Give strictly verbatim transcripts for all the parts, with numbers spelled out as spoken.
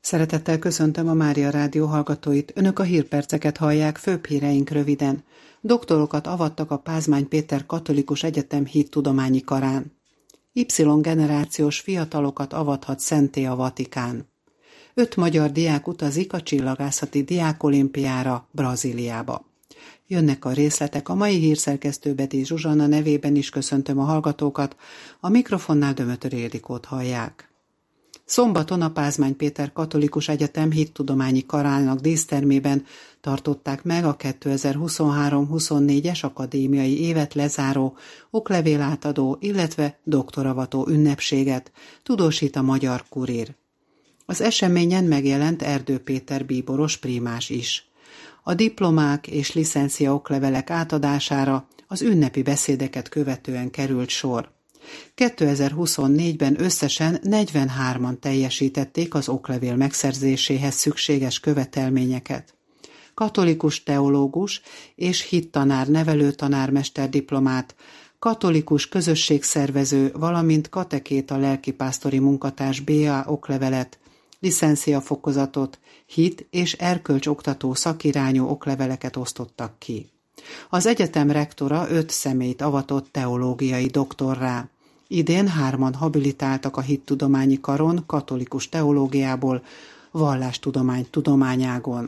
Szeretettel köszöntöm a Mária Rádió hallgatóit. Önök a hírperceket hallják, főbb híreink röviden. Doktorokat avattak a Pázmány Péter Katolikus Egyetem hittudományi karán. Y-generációs fiatalokat avathat szentté a Vatikán. Öt magyar diák utazik a csillagászati diákolimpiára, Brazíliába. Jönnek a részletek, a mai hírszerkesztő Bedély Zsuzsanna nevében is köszöntöm a hallgatókat, a mikrofonnál Dömötör Ildikót hallják. Szombaton a Pázmány Péter Katolikus Egyetem hittudományi karának dísztermében tartották meg a kétezer-huszonhárom huszonnégyes akadémiai évet lezáró, oklevélátadó, illetve doktoravató ünnepséget, tudósít a Magyar Kurír. Az eseményen megjelent Erdő Péter bíboros prímás is. A diplomák és licencia oklevelek átadására az ünnepi beszédeket követően került sor. kétezer-huszonnégyben összesen negyvenhárman teljesítették az oklevél megszerzéséhez szükséges követelményeket. Katolikus teológus és hittanár nevelőtanármester diplomát, katolikus közösségszervező, valamint katekéta lelkipásztori munkatárs bé á oklevelet, licencia fokozatot, hit és erkölcs oktató szakirányú okleveleket osztottak ki. Az egyetem rektora öt személyt avatott teológiai doktorrá. Idén hárman habilitáltak a hittudományi karon katolikus teológiából, vallástudomány tudományágon.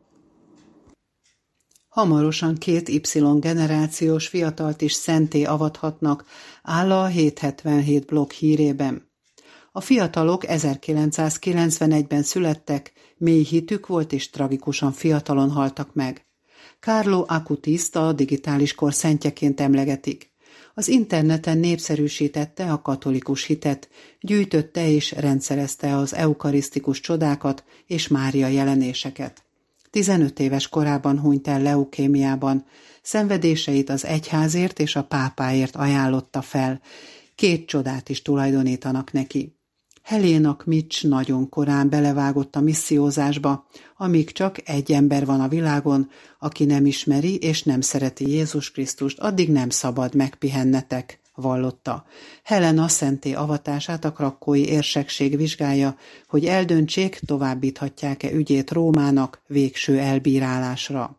Hamarosan két Y-generációs fiatalt is szentté avathatnak, áll a hétszázhetvenhét blog hírében. A fiatalok ezerkilencszázkilencvenegyben születtek, mély hitük volt és tragikusan fiatalon haltak meg. Carlo Acutiszt a digitális kor szentjeként emlegetik. Az interneten népszerűsítette a katolikus hitet, gyűjtötte és rendszerezte az eukarisztikus csodákat és Mária jelenéseket. tizenöt éves korában hunyt el leukémiában, szenvedéseit az egyházért és a pápáért ajánlotta fel, két csodát is tulajdonítanak neki. Helénak Mitch nagyon korán belevágott a missziózásba, amíg csak egy ember van a világon, aki nem ismeri és nem szereti Jézus Krisztust, addig nem szabad megpihennetek, vallotta. Helena szentté avatását a krakkói érsekség vizsgálja, hogy eldöntsék, továbbíthatják-e ügyét Rómának végső elbírálásra.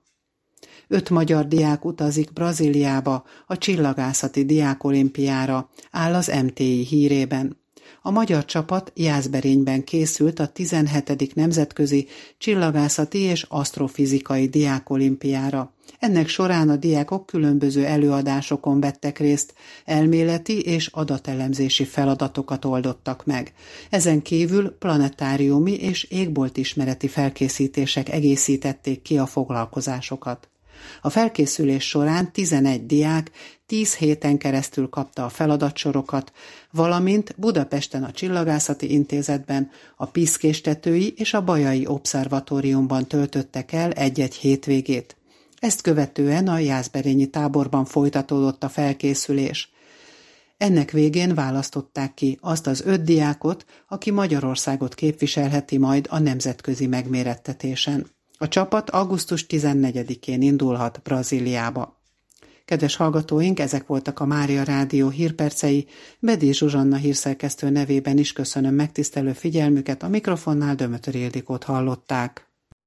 Öt magyar diák utazik Brazíliába a csillagászati diákolimpiára, áll az em té i hírében. A magyar csapat Jászberényben készült a tizenhetedik nemzetközi csillagászati és asztrofizikai diákolimpiára. Ennek során a diákok különböző előadásokon vettek részt, elméleti és adatelemzési feladatokat oldottak meg. Ezen kívül planetáriumi és égboltismereti felkészítések egészítették ki a foglalkozásokat. A felkészülés során tizenegy diák tíz héten keresztül kapta a feladatsorokat, valamint Budapesten a Csillagászati Intézetben, a Piszkéstetői és a Bajai Obszervatóriumban töltöttek el egy-egy hétvégét. Ezt követően a jászberényi táborban folytatódott a felkészülés. Ennek végén választották ki azt az öt diákot, aki Magyarországot képviselheti majd a nemzetközi megmérettetésen. A csapat augusztus tizennegyedikén indulhat Brazíliába. Kedves hallgatóink, ezek voltak a Mária Rádió hírpercei. Bedély Zsuzsanna hírszerkesztő nevében is köszönöm megtisztelő figyelmüket, a mikrofonnál Dömötör Ildikót hallották.